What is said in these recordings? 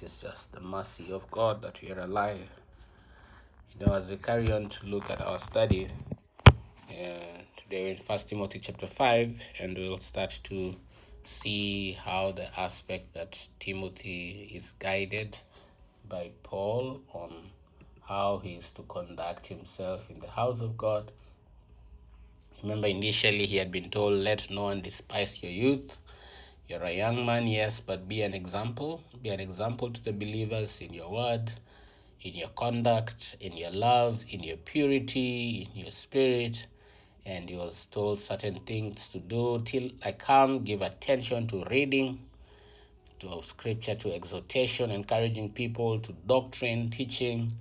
is just the mercy of God that we are alive. As we carry on to look at our study, today we're in 1 Timothy chapter 5, and we'll start to see how the aspect that Timothy is guided by Paul on how he is to conduct himself in the house of God. Remember, initially he had been told, let no one despise your youth. You're a young man, yes, but be an example. Be an example to the believers in your word, in your conduct, in your love, in your purity, in your spirit. And he was told certain things to do. Till I come, give attention to reading, to scripture, to exhortation, encouraging people, to doctrine, teaching,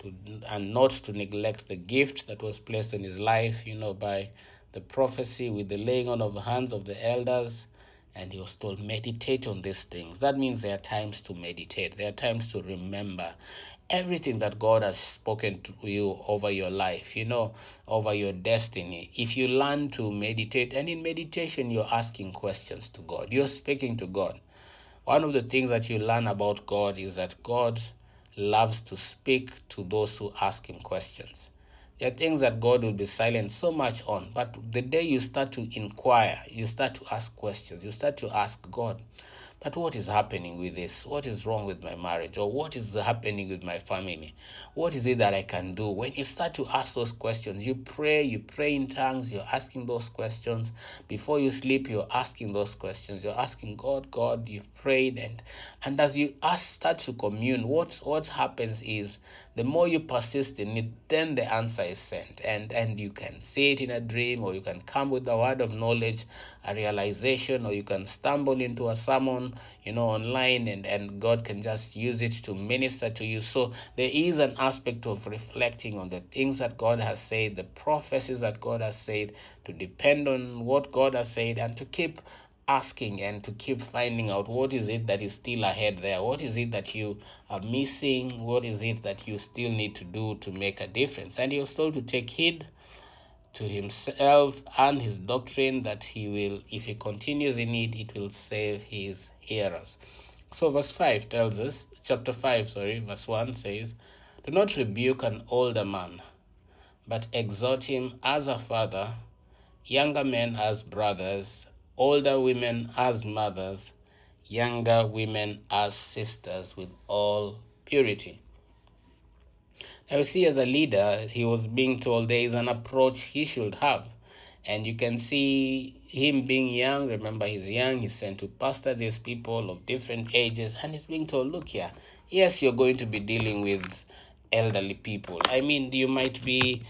and not to neglect the gift that was placed in his life, by the prophecy with the laying on of the hands of the elders. And he was told, meditate on these things. That means there are times to meditate. There are times to remember everything that God has spoken to you over your life, over your destiny. If you learn to meditate, and in meditation, you're asking questions to God. You're speaking to God. One of the things that you learn about God is that God loves to speak to those who ask him questions. There are things that God will be silent so much on, but the day you start to inquire, you start to ask questions, you start to ask God, but what is happening with this? What is wrong with my marriage? Or what is happening with my family? What is it that I can do? When you start to ask those questions, you pray in tongues, you're asking those questions. Before you sleep, you're asking those questions. You're asking God, you've prayed. And as you start to commune, what happens is the more you persist in it, then the answer is sent. And you can see it in a dream, or you can come with a word of knowledge, a realization, or you can stumble into a sermon, online, and God can just use it to minister to you. So there is an aspect of reflecting on the things that God has said, the prophecies that God has said, to depend on what God has said, and to keep asking and to keep finding out what is it that is still ahead there. What is it that you are missing? What is it that you still need to do to make a difference? And he was told to take heed to himself and his doctrine, that he will, if he continues in it, it will save his hearers. So verse 5 tells us, verse 1 says, do not rebuke an older man, but exhort him as a father, younger men as brothers, older women as mothers, younger women as sisters, with all purity. Now you see, as a leader, he was being told there is an approach he should have. And you can see him being young. Remember, he's young. He's sent to pastor these people of different ages. And he's being told, look here, yes, you're going to be dealing with elderly people. I mean, you might be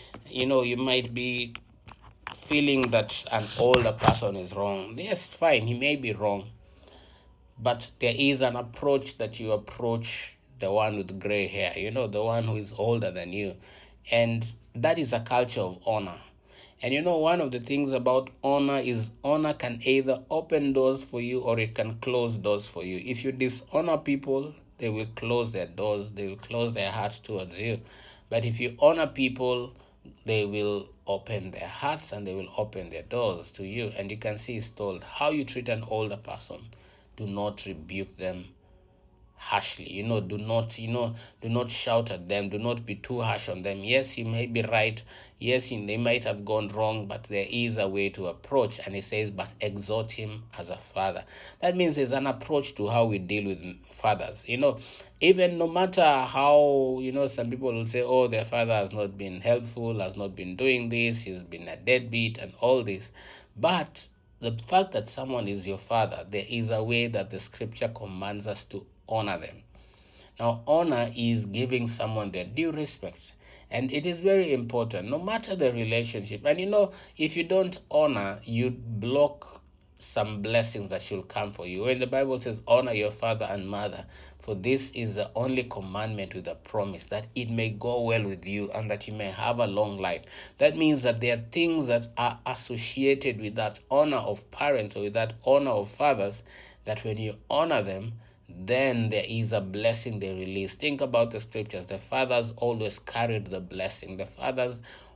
feeling that an older person is wrong. Yes, fine, he may be wrong. But there is an approach that you approach the one with gray hair, the one who is older than you. And that is a culture of honor. And one of the things about honor is honor can either open doors for you, or it can close doors for you. If you dishonor people, they will close their doors. They will close their hearts towards you. But if you honor people, they will open their hearts and they will open their doors to you. And you can see it's told, how you treat an older person, do not rebuke them harshly. Do not shout at them. Do not be too harsh on them. Yes, you may be right. Yes, they might have gone wrong, but there is a way to approach. And he says, but exhort him as a father. That means there's an approach to how we deal with fathers. Even no matter how, some people will say, oh, their father has not been helpful, has not been doing this, he's been a deadbeat and all this. But the fact that someone is your father, there is a way that the scripture commands us to honor them. Now, honor is giving someone their due respect. And it is very important, no matter the relationship. And if you don't honor, you block some blessings that should come for you. When the Bible says, honor your father and mother, for this is the only commandment with a promise, that it may go well with you and that you may have a long life. That means that there are things that are associated with that honor of parents, or with that honor of fathers, that when you honor them, then there is a blessing they release. Think about the scriptures. The fathers always carried the blessing. The fathers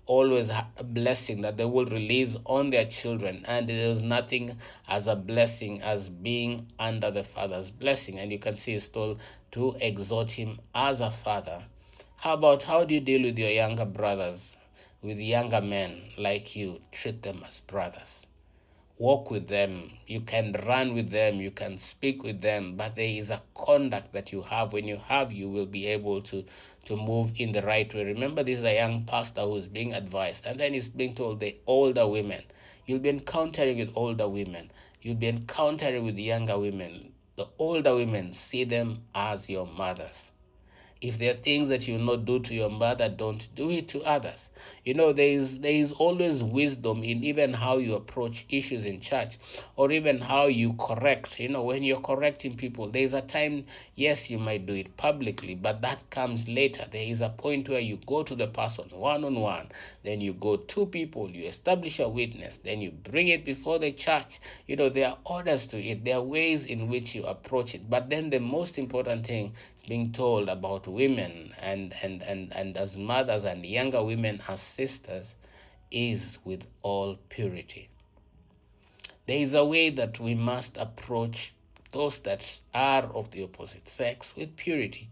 always a blessing that they will release on their children. And there is nothing as a blessing as being under the Father's blessing. And you can see it's told to exhort him as a father. How do you deal with your younger brothers, with younger men like you? Treat them as brothers. Walk with them. You can run with them. You can speak with them. But there is a conduct that you have. When you will be able to move in the right way. Remember, this is a young pastor who's being advised. And then he's being told the older women. You'll be encountering with older women. You'll be encountering with younger women. The older women, see them as your mothers. If there are things that you will not do to your mother, don't do it to others. There is always wisdom in even how you approach issues in church, or even how you correct. When you're correcting people, there is a time, yes, you might do it publicly, but that comes later. There is a point where you go to the person one-on-one, then you go two people, you establish a witness, then you bring it before the church. There are orders to it. There are ways in which you approach it. But then the most important thing being told about women and as mothers and younger women as sisters is with all purity. There is a way that we must approach those that are of the opposite sex with purity.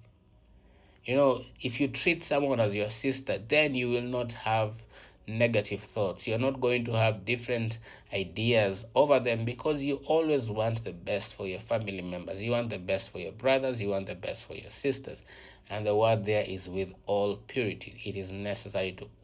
If you treat someone as your sister, then you will not have negative thoughts. You're not going to have different ideas over them, because you always want the best for your family members. You want the best for your brothers. You want the best for your sisters. And the word there is with all purity. It is necessary to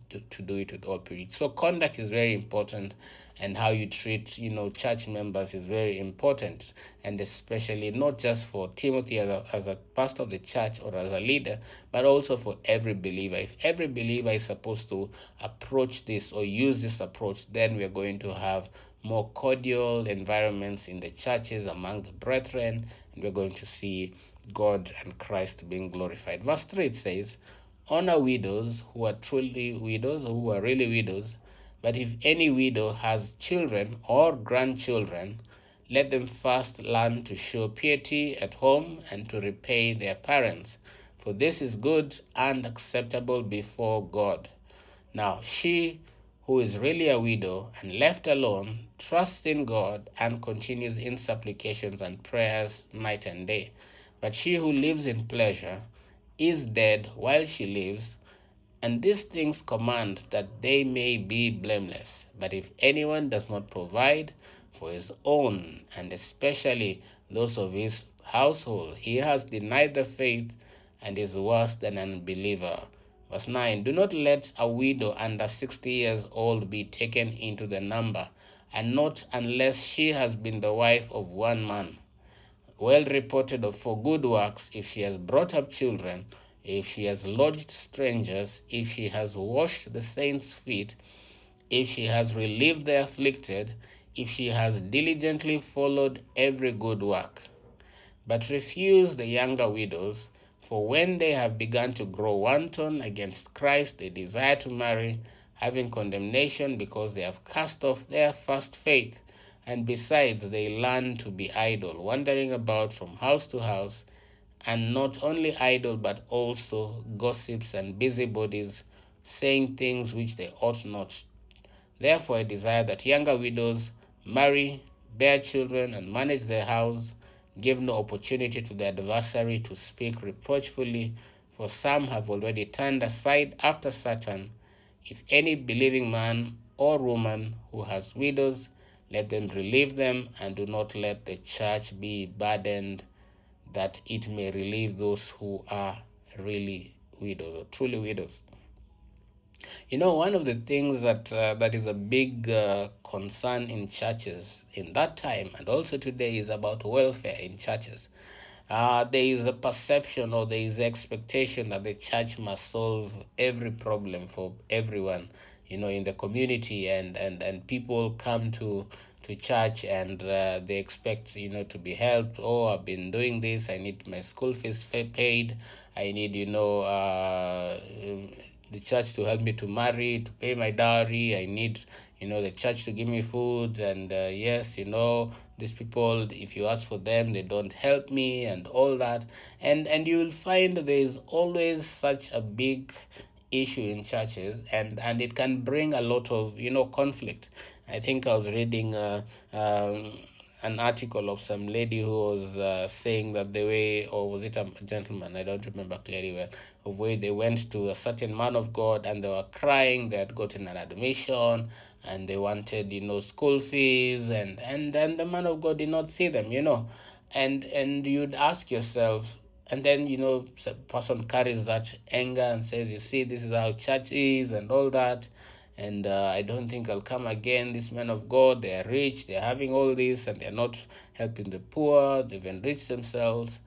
do it with all purity. So conduct is very important, and how you treat, church members is very important, and especially not just for Timothy as a pastor of the church or as a leader, but also for every believer. If every believer is supposed to approach this or use this approach, then we're going to have more cordial environments in the churches among the brethren, and we're going to see God and Christ being glorified. Verse 3, it says, honor widows who are truly widows, or who are really widows. But if any widow has children or grandchildren, let them first learn to show piety at home and to repay their parents, for this is good and acceptable before God. Now, she who is really a widow and left alone trusts in God and continues in supplications and prayers night and day. But she who lives in pleasure is dead while she lives, and these things command that they may be blameless. But if anyone does not provide for his own, and especially those of his household, he has denied the faith and is worse than an unbeliever. Verse 9, do not let a widow under 60 years old be taken into the number, and not unless she has been the wife of one man, well reported of for good works, if she has brought up children, if she has lodged strangers, if she has washed the saints' feet, if she has relieved the afflicted, if she has diligently followed every good work. But refuse the younger widows, for when they have begun to grow wanton against Christ, they desire to marry, having condemnation because they have cast off their first faith. And besides, they learn to be idle, wandering about from house to house, and not only idle, but also gossips and busybodies, saying things which they ought not. Therefore, I desire that younger widows marry, bear children, and manage their house, give no opportunity to the adversary to speak reproachfully, for some have already turned aside after Satan. If any believing man or woman who has widows, let them relieve them, and do not let the church be burdened, that it may relieve those who are really widows or truly widows. One of the things that is a big concern in churches in that time and also today is about welfare in churches. There is a perception, or there is expectation, that the church must solve every problem for everyone, in the community, and people come to church and they expect, to be helped. Oh, I've been doing this. I need my school fees paid. I need, the church to help me to marry, to pay my dowry. I need, the church to give me food. And yes, these people, if you ask for them, they don't help me, and all that. And you will find there is always such a big issue in churches, and it can bring a lot of conflict. I think I was reading an article of some lady who was saying that the way, or was it a gentleman, I don't remember clearly well, of way they went to a certain man of God and they were crying. They had gotten an admission and they wanted school fees, and the man of God did not see them, and you'd ask yourself. And then, the person carries that anger and says, you see, this is how church is and all that. And I don't think I'll come again. These men of God, they are rich, they're having all this, and they're not helping the poor. They've enriched themselves.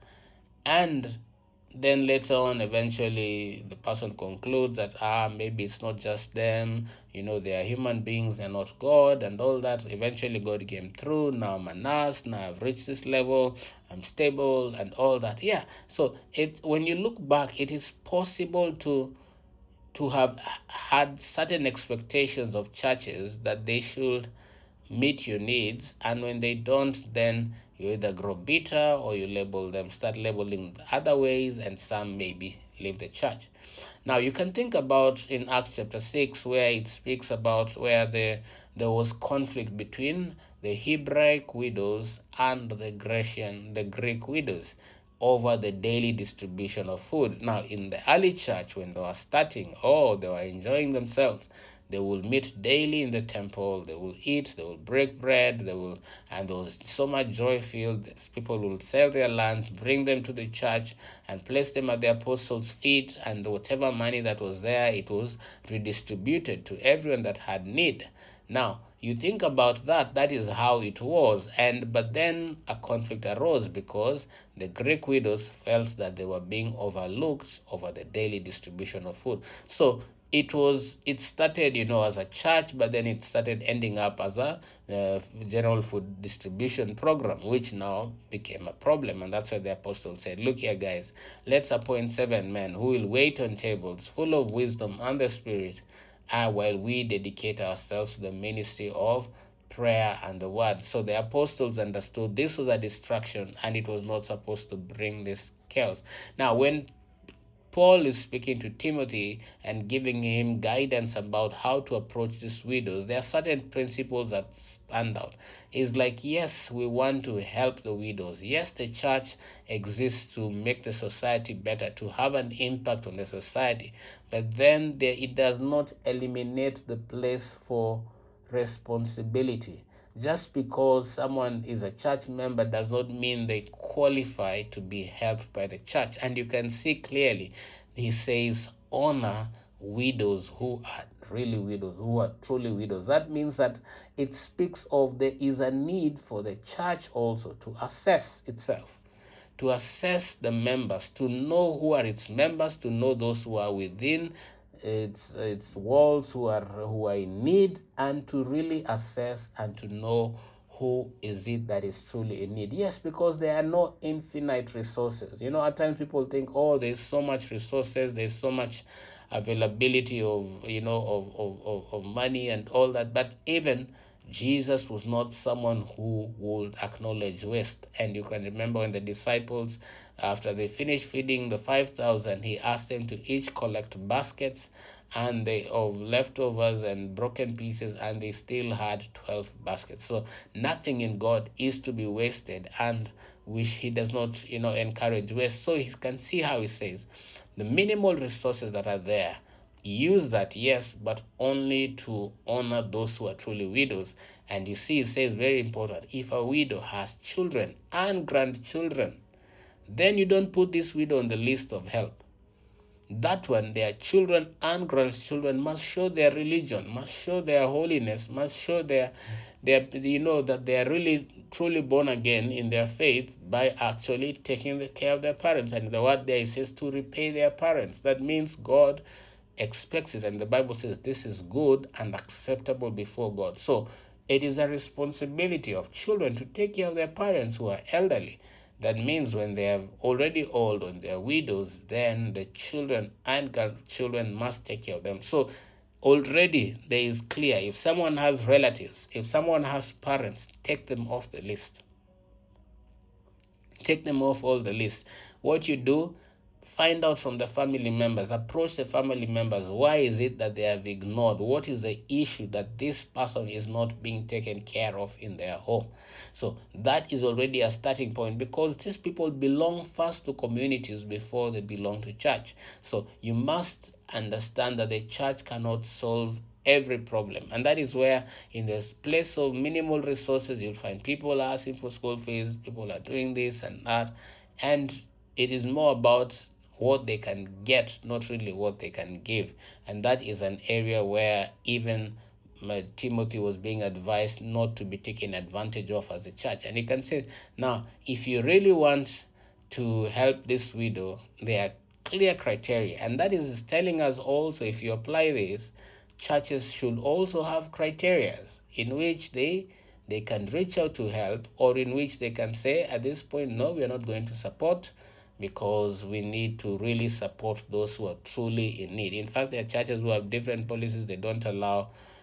And then later on, eventually, the person concludes that, maybe it's not just them. They are human beings, they're not God and all that. Eventually, God came through. Now I'm a nurse. Now I've reached this level. I'm stable and all that. Yeah. So when you look back, it is possible to have had certain expectations of churches that they should meet your needs, and when they don't, then you either grow bitter or you start labeling other ways, and some maybe leave the church. Now you can think about in Acts chapter 6, where it speaks about where there was conflict between the Hebraic widows and the Greek widows over the daily distribution of food. Now, in the early church, when they were starting, they were enjoying themselves. They will meet daily in the temple. They will eat. They will break bread. And there was so much joy filled. People will sell their lands, bring them to the church, and place them at the apostles' feet. And whatever money that was there, it was redistributed to everyone that had need. Now, you think about that is how it was. But then a conflict arose because the Greek widows felt that they were being overlooked over the daily distribution of food. So it started, as a church, but then it started ending up as a general food distribution program, which now became a problem. And that's why the apostles said, look here, guys, let's appoint 7 men who will wait on tables full of wisdom and the Spirit, while we dedicate ourselves to the ministry of prayer and the word. So the apostles understood this was a distraction and it was not supposed to bring this chaos. Now, when Paul is speaking to Timothy and giving him guidance about how to approach these widows, there are certain principles that stand out. It's like, yes, we want to help the widows. Yes, the church exists to make the society better, to have an impact on the society. But then it does not eliminate the place for responsibility. Just because someone is a church member does not mean they qualify to be helped by the church. And you can see clearly, he says, honor widows who are really widows, who are truly widows. That means that it speaks of there is a need for the church also to assess itself, to assess the members, to know who are its members, to know those who are within its walls who are in need, and to really assess and to know who is it that is truly in need. Yes, because there are no infinite resources. At times people think, there's so much resources, there's so much availability of of money and all that, but even Jesus was not someone who would acknowledge waste. And you can remember when the disciples, after they finished feeding the 5,000, he asked them to each collect baskets of leftovers and broken pieces, and they still had 12 baskets. So nothing in God is to be wasted, and which he does not encourage waste. So he can see how he says the minimal resources that are there, use that, yes, but only to honor those who are truly widows. And you see, it says very important, if a widow has children and grandchildren, then you don't put this widow on the list of help. That one, their children and grandchildren must show their religion, must show their holiness, must show that they are really truly born again in their faith by actually taking the care of their parents. And the word there, it says to repay their parents. That means God expects it, and the Bible says this is good and acceptable before God. So it is a responsibility of children to take care of their parents who are elderly. That means when they are already old and they are widows, then the children and grandchildren must take care of them. So already there is clear, if someone has relatives, if someone has parents, take them off the list. Take them off all the list. What you do, find out from the family members, approach the family members. Why is it that they have ignored? What is the issue that this person is not being taken care of in their home? So that is already a starting point, because these people belong first to communities before they belong to church. So you must understand that the church cannot solve every problem, and that is where in this place of minimal resources you'll find people asking for school fees, people are doing this and that, and it is more about what they can get, not really what they can give. And that is an area where even Timothy was being advised not to be taken advantage of as a church. And you can say, now, if you really want to help this widow, there are clear criteria. And that is telling us also, if you apply this, churches should also have criteria in which they can reach out to help, or in which they can say at this point, no, we are not going to support, because we need to really support those who are truly in need. In fact, there are churches who have different policies. They don't allow,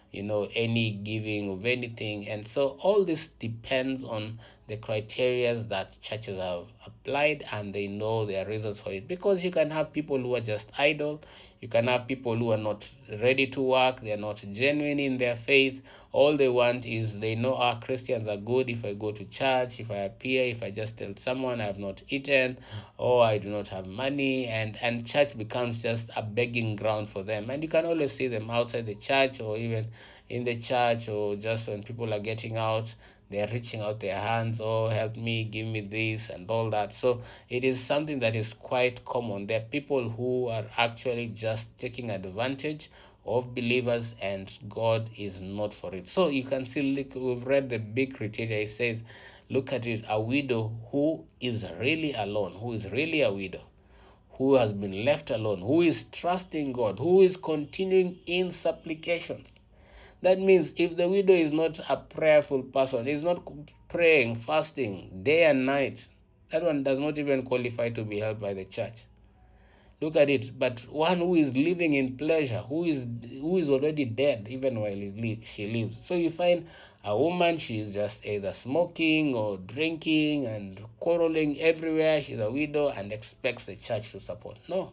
any giving of anything. And so all this depends on the criteria that churches have applied, and they know their reasons for it. Because you can have people who are just idle. You can have people who are not ready to work. They're not genuine in their faith. All they want is, they know our Christians are good. If I go to church, if I appear, if I just tell someone I have not eaten, or I do not have money, and church becomes just a begging ground for them. And you can always see them outside the church, or even in the church, or just when people are getting out, they're reaching out their hands, oh, help me, give me this and all that. So it is something that is quite common. There are people who are actually just taking advantage of believers, and God is not for it. So you can see, look, we've read the big criteria. It says, look at it, a widow who is really alone, who is really a widow, who has been left alone, who is trusting God, who is continuing in supplications. That means if the widow is not a prayerful person, is not praying, fasting day and night, that one does not even qualify to be helped by the church. Look at it. But one who is living in pleasure, who is already dead even while she lives. So you find a woman, she is just either smoking or drinking and quarreling everywhere. She's a widow and expects the church to support. No.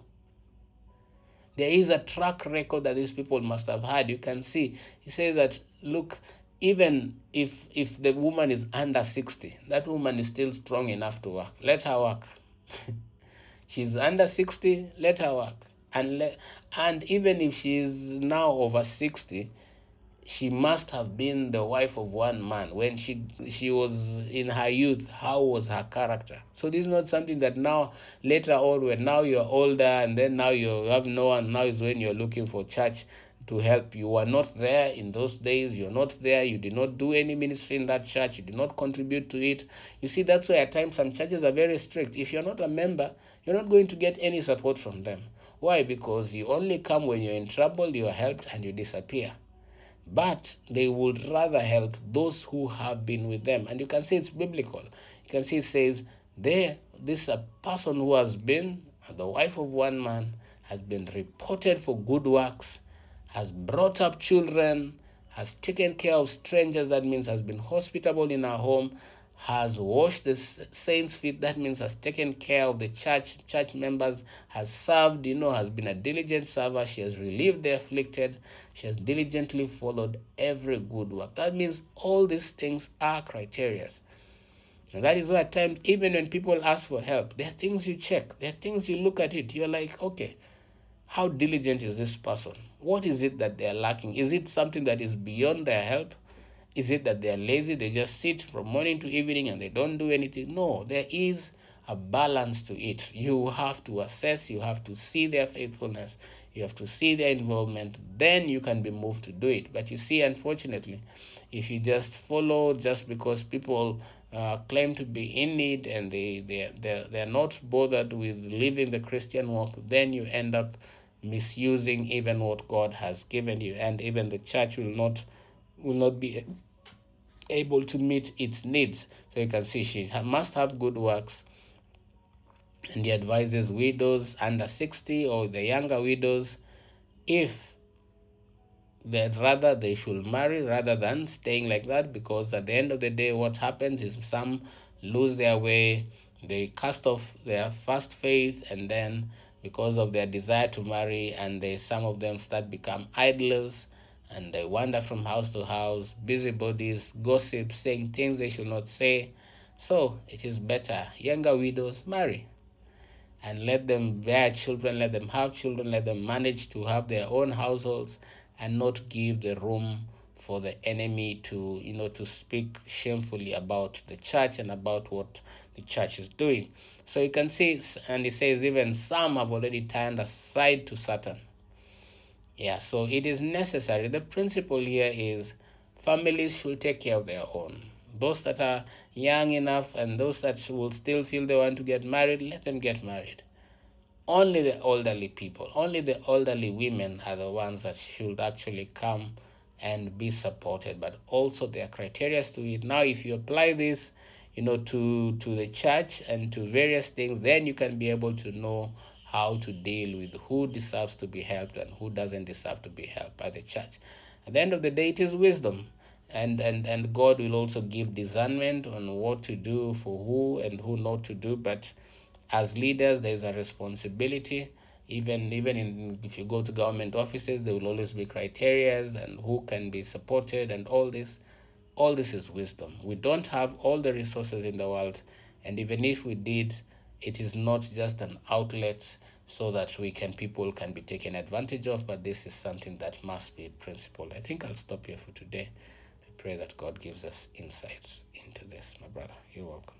There is a track record that these people must have had. You can see, he says that, look, even if the woman is under 60, that woman is still strong enough to work. Let her work. She's under 60, let her work. And even if she is now over 60, she must have been the wife of one man. When she was in her youth, how was her character? So this is not something that now, later on, when now you're older and then now you have no one, now is when you're looking for church to help. You were not there in those days. You're not there. You did not do any ministry in that church. You did not contribute to it. You see, that's why at times some churches are very strict. If you're not a member, you're not going to get any support from them. Why? Because you only come when you're in trouble, you're helped, and you disappear. But they would rather help those who have been with them. And you can see it's biblical. You can see it says, this a person who has been the wife of one man, has been reported for good works, has brought up children, has taken care of strangers, that means has been hospitable in her home, has washed the saints' feet, that means has taken care of the church members, has served, has been a diligent server, she has relieved the afflicted, she has diligently followed every good work. That means all these things are criteria. And that is why at times, even when people ask for help, there are things you check, there are things you look at it, you're like, okay, how diligent is this person? What is it that they're lacking? Is it something that is beyond their help? Is it that they're lazy? They just sit from morning to evening and they don't do anything? No, there is a balance to it. You have to assess, you have to see their faithfulness, you have to see their involvement, then you can be moved to do it. But you see, unfortunately, if you just follow just because people claim to be in need and they're not bothered with living the Christian walk, then you end up misusing even what God has given you, and even the church will not be able to meet its needs. So you can see she must have good works. And he advises widows under 60 or the younger widows, if that rather they should marry rather than staying like that, because at the end of the day what happens is some lose their way, They cast off their first faith, and then because of their desire to marry, and some of them start become idlers, and they wander from house to house, busybodies, gossip, saying things they should not say. So it is better, younger widows, marry and let them bear children, let them have children, let them manage to have their own households, and not give the room for the enemy to, to speak shamefully about the church and about what the church is doing. So you can see, and he says even some have already turned aside to Satan. Yeah, so it is necessary. The principle here is families should take care of their own. Those that are young enough and those that will still feel they want to get married, let them get married. Only the elderly people, only the elderly women are the ones that should actually come and be supported. But also there are criteria to it. Now, if you apply this, to the church and to various things, then you can be able to know how to deal with who deserves to be helped and who doesn't deserve to be helped by the church. At the end of the day, it is wisdom. And God will also give discernment on what to do for who and who not to do. But as leaders, there is a responsibility. Even if you go to government offices, there will always be criteria and who can be supported and all this. All this is wisdom. We don't have all the resources in the world, and even if we did, it is not just an outlet so that people can be taken advantage of, but this is something that must be principled. I think I'll stop here for today. I pray that God gives us insights into this, my brother. You're welcome.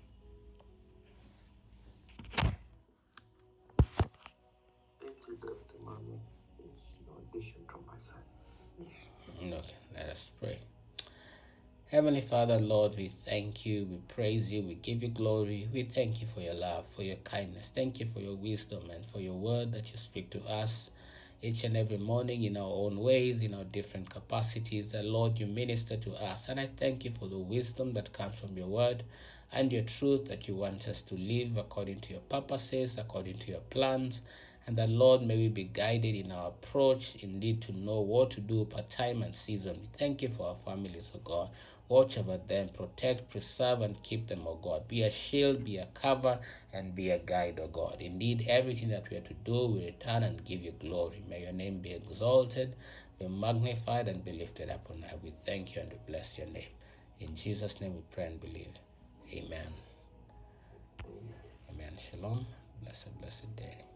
Thank you, Dr. Manu. No addition from my side. Okay, let us pray. Heavenly Father, Lord, we thank you, we praise you, we give you glory. We thank you for your love, for your kindness. Thank you for your wisdom and for your word that you speak to us each and every morning in our own ways, in our different capacities. That, Lord, you minister to us. And I thank you for the wisdom that comes from your word and your truth, that you want us to live according to your purposes, according to your plans. And that, Lord, may we be guided in our approach, indeed, to know what to do per time and season. We thank you for our families, O God. Watch over them, protect, preserve, and keep them, O God. Be a shield, be a cover, and be a guide, O God. Indeed, everything that we are to do, we return and give you glory. May your name be exalted, be magnified, and be lifted up on high. We thank you and we bless your name. In Jesus' name we pray and believe. Amen. Amen. Shalom. Blessed day.